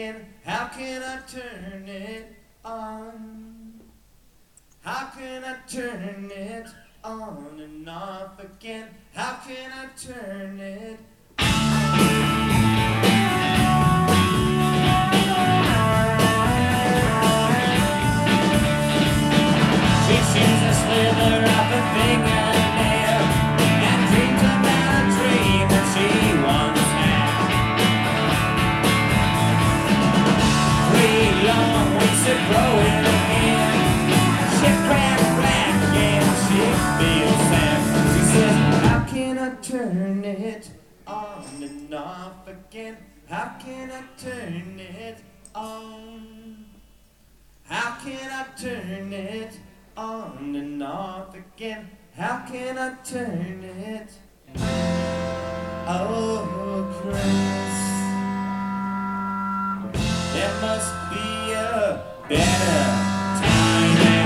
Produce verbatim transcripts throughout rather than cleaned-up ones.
again? How can I turn it on? How can I turn it on and off again? How can I turn it She sees a slither of a fingernail and dreams about a dream that she once had. Three long weeks of growing again. She cracked black and she feels sad. She says, how can I turn it on and off again? How can I turn it on? How can I turn it on and off again? How can I turn it? Oh, Chris, there must be a better time now.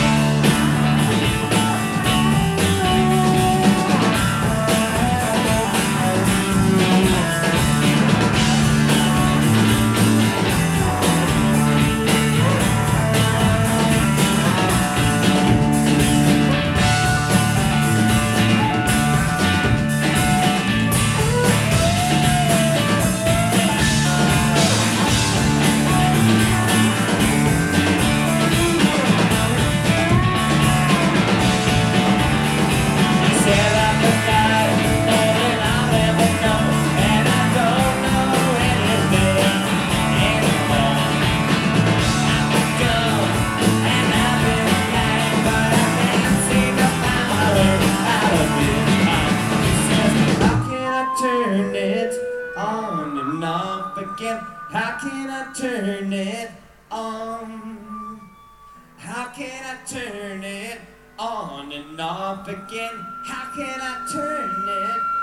How can I turn it on? How can I turn it on and off again? How can I turn it